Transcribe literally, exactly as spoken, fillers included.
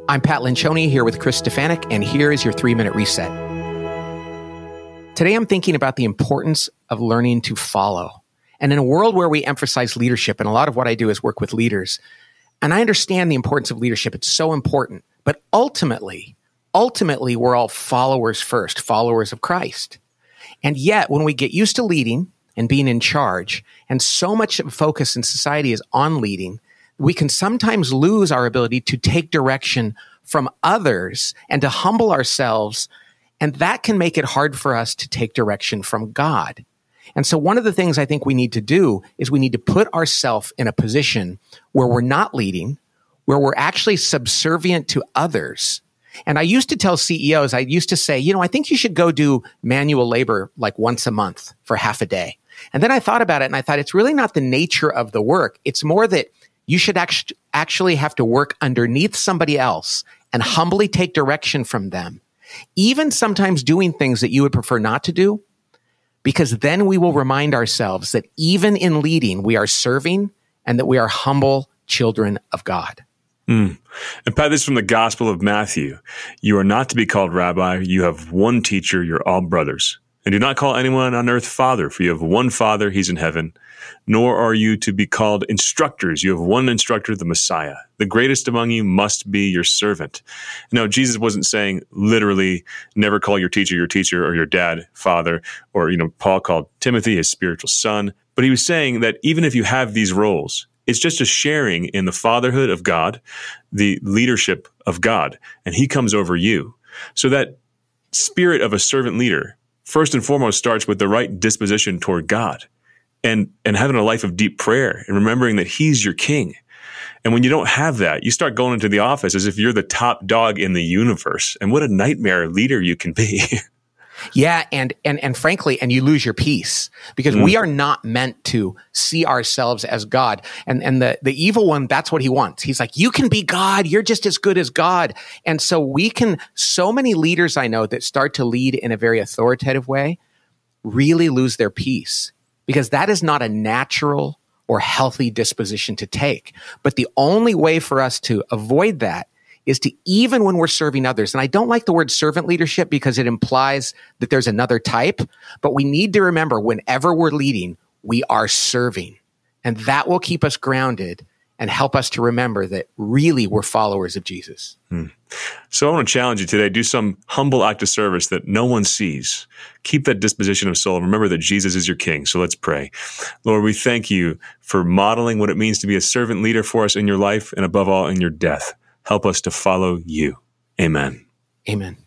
I'm Pat Lencioni here with Chris Stefanik, and here is your three-minute reset. Today I'm thinking about the importance of learning to follow. And in a world where we emphasize leadership, and a lot of what I do is work with leaders, and I understand the importance of leadership, it's so important, but ultimately, ultimately we're all followers first, followers of Christ. And yet when we get used to leading and being in charge, and so much focus in society is on leading, we can sometimes lose our ability to take direction from others and to humble ourselves. And that can make it hard for us to take direction from God. And so one of the things I think we need to do is we need to put ourselves in a position where we're not leading, where we're actually subservient to others. And I used to tell C E Os, I used to say, you know, I think you should go do manual labor like once a month for half a day. And then I thought about it and I thought it's really not the nature of the work. It's more that you should act- actually have to work underneath somebody else and humbly take direction from them, even sometimes doing things that you would prefer not to do, because then we will remind ourselves that even in leading, we are serving and that we are humble children of God. Mm. And Pat, this is from the Gospel of Matthew. You are not to be called rabbi. You have one teacher. You're all brothers. And do not call anyone on earth father, for you have one Father, he's in heaven. Nor are you to be called instructors. You have one instructor, the Messiah. The greatest among you must be your servant. Now, Jesus wasn't saying literally, never call your teacher your teacher or your dad father, or, you know, Paul called Timothy his spiritual son. But he was saying that even if you have these roles, it's just a sharing in the fatherhood of God, the leadership of God, and he comes over you. So that spirit of a servant leader, first and foremost, starts with the right disposition toward God and, and having a life of deep prayer and remembering that he's your king. And when you don't have that, you start going into the office as if you're the top dog in the universe. And what a nightmare leader you can be. Yeah, and and and frankly, and you lose your peace because mm. we are not meant to see ourselves as God. And and the the evil one, that's what he wants. He's like, you can be God. You're just as good as God. And so we can, so many leaders I know that start to lead in a very authoritative way really lose their peace because that is not a natural or healthy disposition to take. But the only way for us to avoid that is to, even when we're serving others, and I don't like the word servant leadership because it implies that there's another type, but we need to remember whenever we're leading, we are serving. And that will keep us grounded and help us to remember that really we're followers of Jesus. Hmm. So I want to challenge you today. Do some humble act of service that no one sees. Keep that disposition of soul. Remember that Jesus is your king. So let's pray. Lord, we thank you for modeling what it means to be a servant leader for us in your life and above all in your death. Help us to follow you. Amen. Amen.